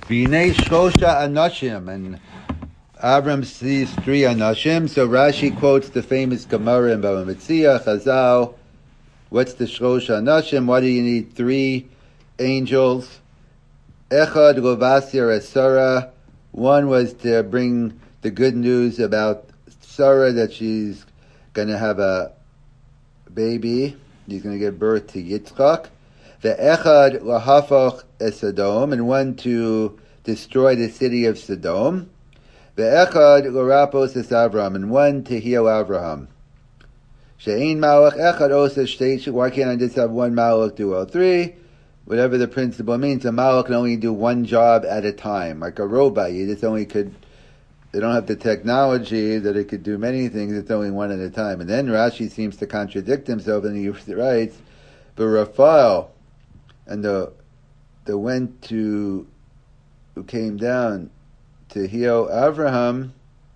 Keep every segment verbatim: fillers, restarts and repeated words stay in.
V'nei shlosha anashim, and Avram sees three anashim. So Rashi quotes the famous Gemara in Bava Metzia, Chazal. What's the shlosha anashim? Why do you need three angels? Echad lovasir es Sarah. One was to bring the good news about Sarah, that she's going to have a baby. He's going to give birth to Yitzchak. The echad lahafach es Sodom, and one to destroy the city of Sodom. The echad l'rapos es Avram, and one to heal Avraham. She'ein malach echad osa shtei. Why can't I just have one malach do all three? Whatever the principle means, a malach can only do one job at a time, like a robot. You just only could. They don't have the technology that it could do many things. It's only one at a time. And then Rashi seems to contradict himself, and he writes, "But Raphael and the the went to who came down to heal Avraham.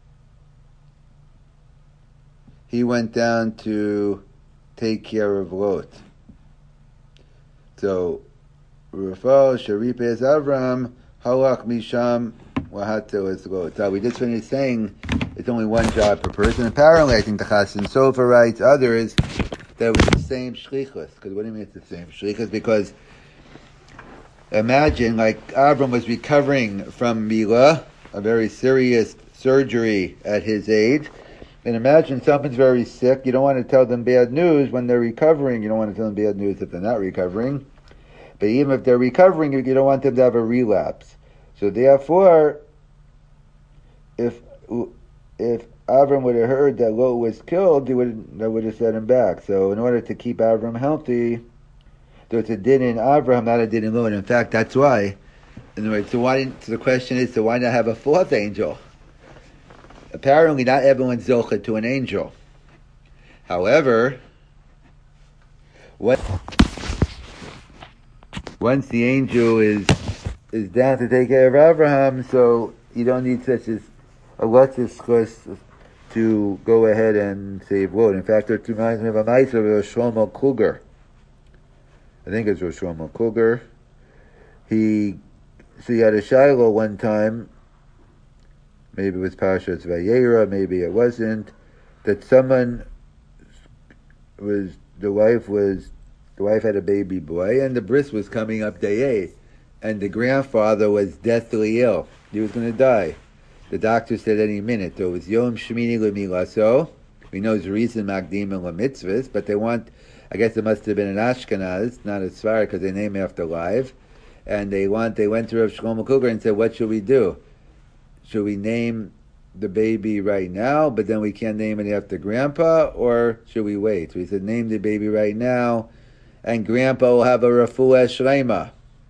He went down to take care of Lot. So Raphael Sharipes Avraham Halach Misham." So we just finished saying it's only one job per person. Apparently, I think the Chassan Sofer writes others that it was the same shlichus. Because what do you mean it's the same shlichus? Because imagine, like Avram was recovering from Milah, a very serious surgery at his age, and imagine someone's very sick. You don't want to tell them bad news when they're recovering. You don't want to tell them bad news if they're not recovering. But even if they're recovering, you don't want them to have a relapse. So therefore, if if Avram would have heard that Lot was killed, he would that would have set him back. So in order to keep Avram healthy, so it's a din in Avram, not a din in Lot. In fact, that's why. In other words, so why? So the question is, so why not have a fourth angel? Apparently, not everyone's zocheh to an angel. However, what once the angel is is down to take care of Abraham, so you don't need such as a letzis to go ahead and save Lot. In fact, it reminds me of a mice of Rosh Shlomo Kluger. I think it's Rosh Shlomo Kluger. He, so he had a Shiloh one time, maybe it was Parashat Vayera, maybe it wasn't, that someone was, the wife was, the wife had a baby boy, and the bris was coming up day eight. And the grandfather was deathly ill. He was going to die. The doctor said any minute. So it was Yom Shmini L'Milaso. We know it's reason Magdim and L'Mitzvahs, but they want, I guess it must have been an Ashkenaz, not a Sfar, because they name after live. And they want, they went to Rav Shlomo Kluger and said, what should we do? Should we name the baby right now, but then we can't name it after Grandpa, or should we wait? So he said, name the baby right now, and Grandpa will have a Refuah Shlema.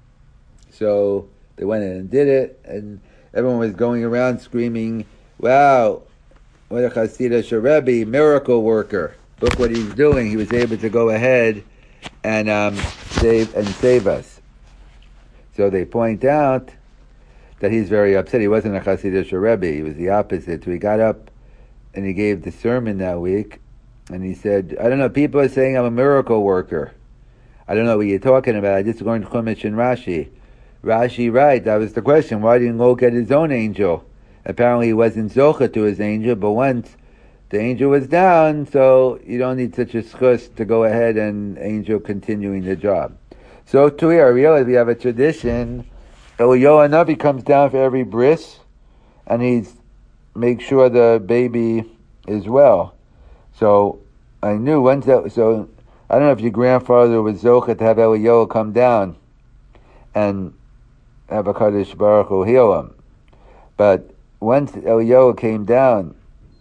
So they went in and did it, and everyone was going around screaming, wow, what a Hasidic Rebbe, miracle worker. Look what he's doing. He was able to go ahead and um, save and save us. So they point out that he's very upset. He wasn't a Hasidic Rebbe. He was the opposite. So he got up and he gave the sermon that week, and he said, I don't know, people are saying I'm a miracle worker. I don't know what you're talking about. I just learned Chumash and Rashi. Rashi, right, that was the question. Why didn't Lot get his own angel? Apparently he wasn't zocheh to his angel, but once the angel was down, so you don't need such a schus to go ahead and angel continuing the job. So to here, I realize we have a tradition. Eliyahu Hanavi comes down for every bris, and he's make sure the baby is well. So I knew once that, so I don't know if your grandfather was zocheh to have Eliyahu come down and have a Kadosh Baruch Hu heal him. But once Eliyahu came down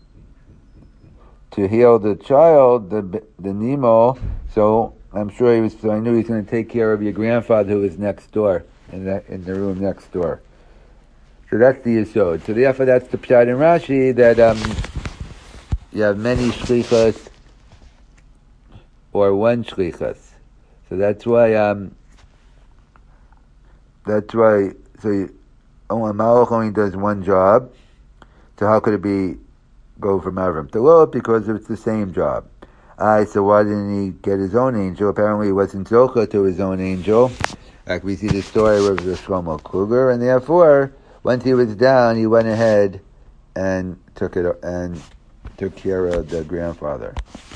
to heal the child, the the Nemo, so I'm sure he was, so I knew he was going to take care of your grandfather who was next door, in the, in the room next door. So that's the Yesod. So therefore that's the Pshat in Rashi, that um, you have many shlichas, or one shlichas. So that's why, um, that's why, so you, oh, a malach only does one job. So how could it be, go from Avram to Lot? Because it's the same job. I, so why didn't he get his own angel? Apparently he wasn't zocheh to his own angel. Like we see the story with the Shlomo Kluger, and therefore, once he was down, he went ahead and took it and took care of the grandfather.